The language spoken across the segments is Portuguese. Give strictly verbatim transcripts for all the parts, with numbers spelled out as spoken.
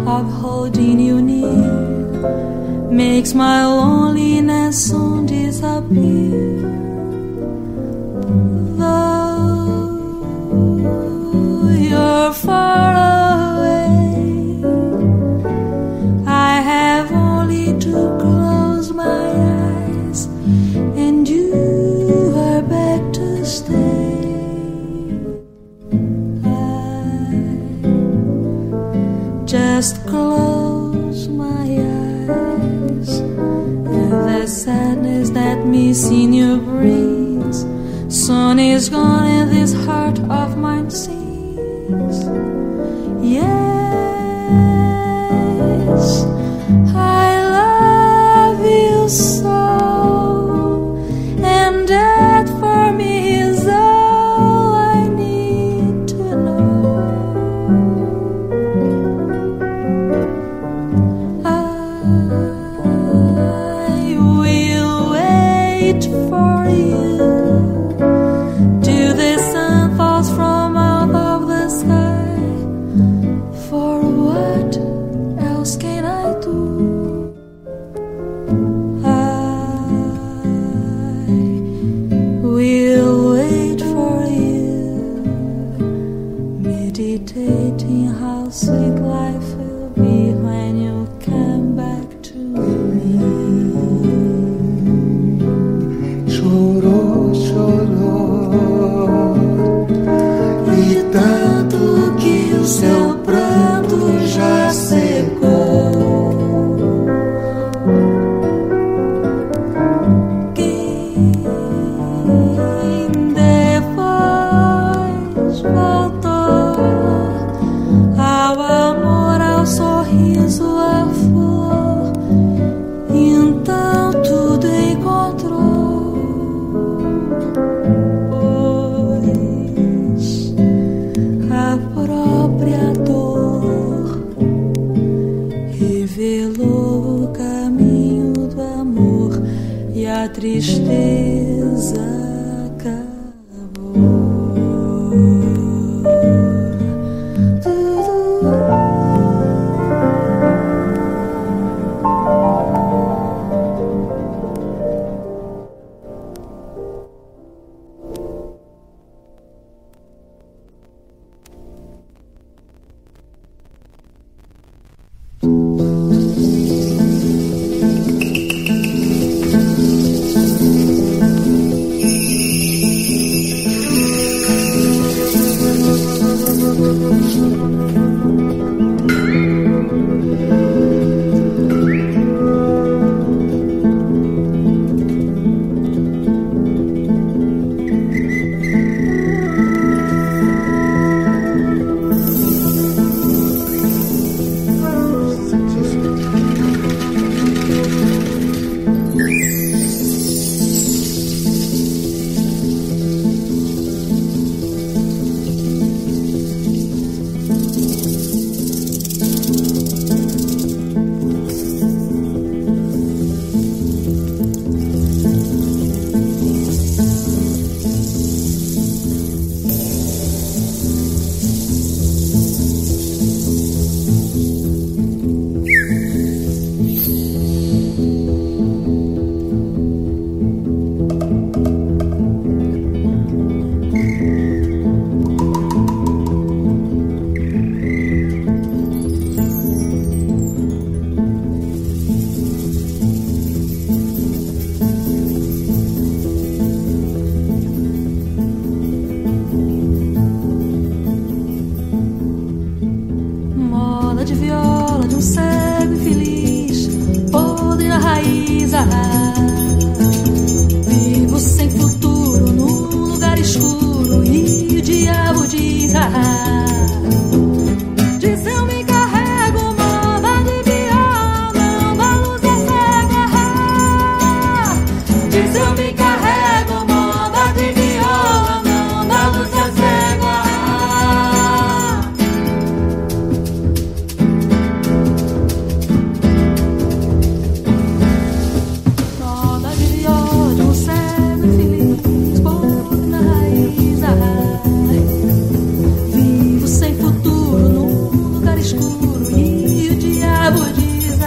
of holding you near makes my loneliness soon disappear. Though you're far away, I have only to close my eyes and you are back to stay. Just close my eyes, and the sadness that missing you brings soon is gone and this heart of mine sings. Yes, I love you so, and that for me is all I need to know. For you till the sun falls from out of the sky. For what else can I do? I will wait for you, meditating how sweet life will be when you come back to me. Chorou, chorou, e tanto que o seu pranto já secou. Quem depois voltou ao amor, ao sorriso, à flor, então tudo encontrou. Revelou o caminho do amor e a tristeza acabou.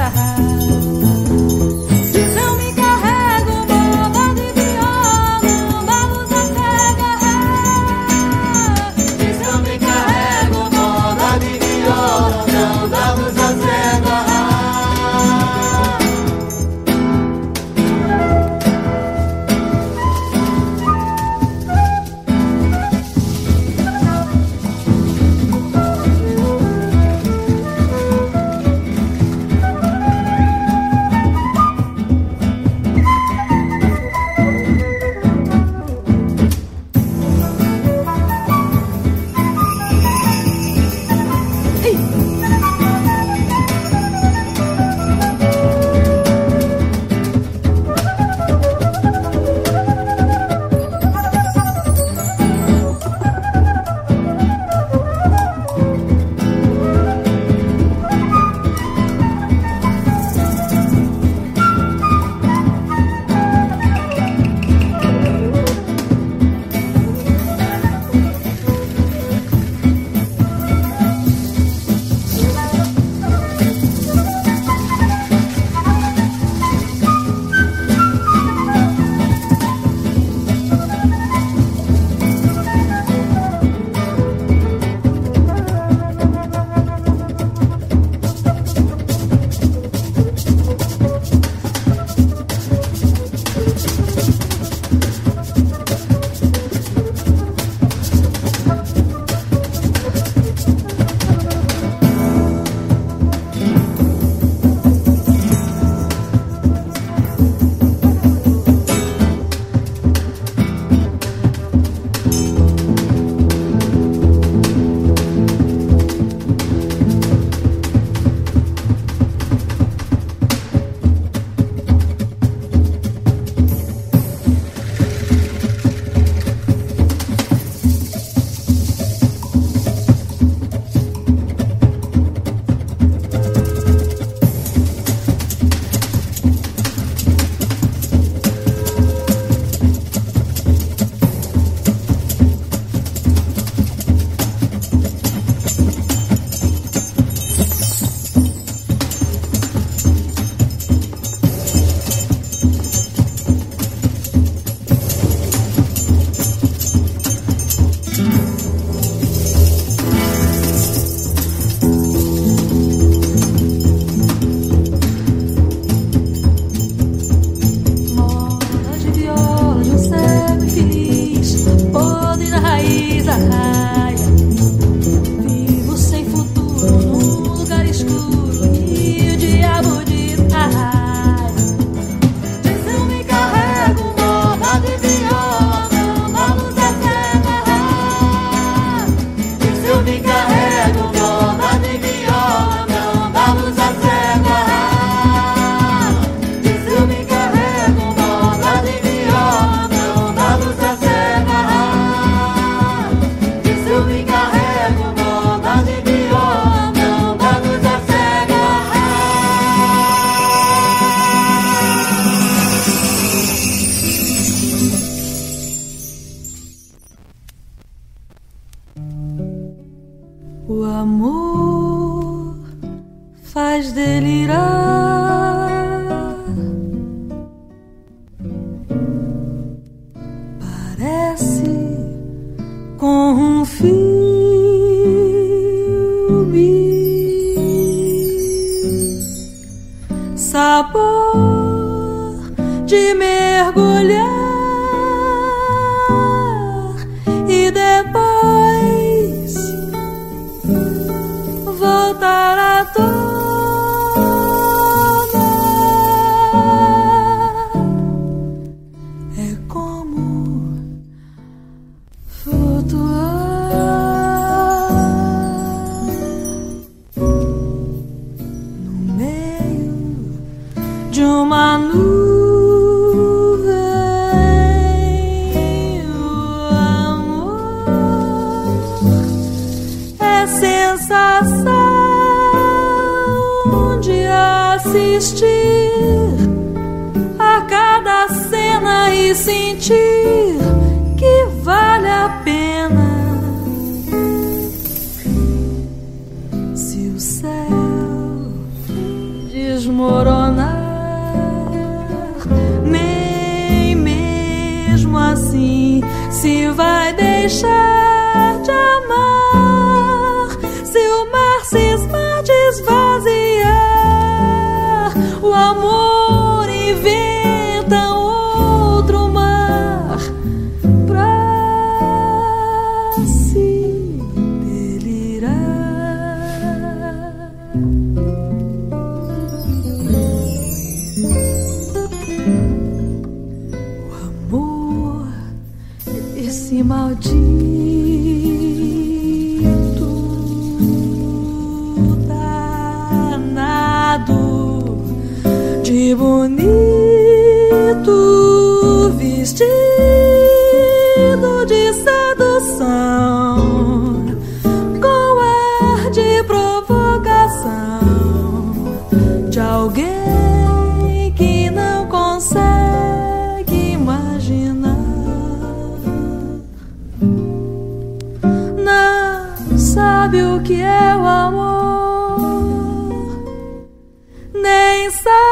O amor faz delirar, parece com um filme, sabor de mergulhar e depois voltar à tona. É como flutuar no meio de uma nuvem. O amor é sensação de assistir a cada cena e sentir que vale a pena. Se o céu desmoronar, nem mesmo assim se vai deixar de amar. Se o mar cismar de esvaziar, o amor inventa outro mar pra se delirar. O amor, esse maldito danado de bonito vestido de sedução, com ar de provocação de alguém que não consegue imaginar. Não sabe o que é o amor, nem sabe